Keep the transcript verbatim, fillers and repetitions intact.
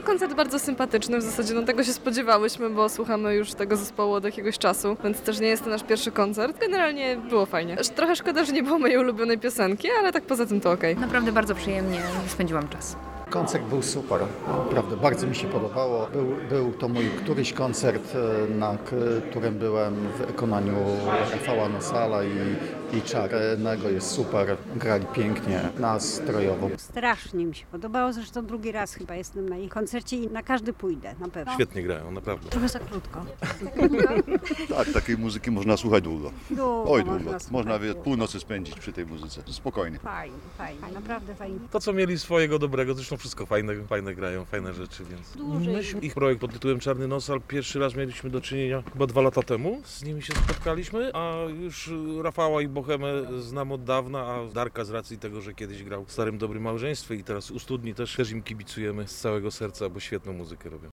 koncert bardzo sympatyczny, w zasadzie no tego się spodziewałyśmy, bo słuchamy już tego zespołu od jakiegoś czasu, więc też nie jest to nasz pierwszy koncert. Generalnie było fajnie. Trochę szkoda, że nie było mojej ulubionej piosenki, ale tak poza tym to okej. Naprawdę bardzo przyjemnie spędziłam czas. Koncert był super, naprawdę bardzo mi się podobało. Był, był to mój któryś koncert, na którym byłem w wykonaniu Rafała Nosala i, i Czarnego. Jest super, grali pięknie, nastrojowo. Strasznie mi się podobało, zresztą drugi raz chyba jestem na ich koncercie i na każdy pójdę, na pewno. Świetnie grają, naprawdę. Trochę za krótko. Tak, takiej muzyki można słuchać długo. Długo Oj, można długo. słuchać, Można wie, długo. północy spędzić przy tej muzyce. Spokojnie. Fajnie, fajnie, naprawdę fajnie. To, co mieli swojego dobrego, zresztą wszystko fajne, fajne grają, fajne rzeczy, więc... Dłużej. Myśmy ich projekt pod tytułem Czarny Nosal pierwszy raz mieliśmy do czynienia chyba dwa lata temu. Z nimi się spotkaliśmy, a już Rafała i Bohemę znam od dawna, a Darka z racji tego, że kiedyś grał w Starym Dobrym Małżeństwie i teraz u Studni też, też im kibicujemy z całego serca, bo świetną muzykę robią.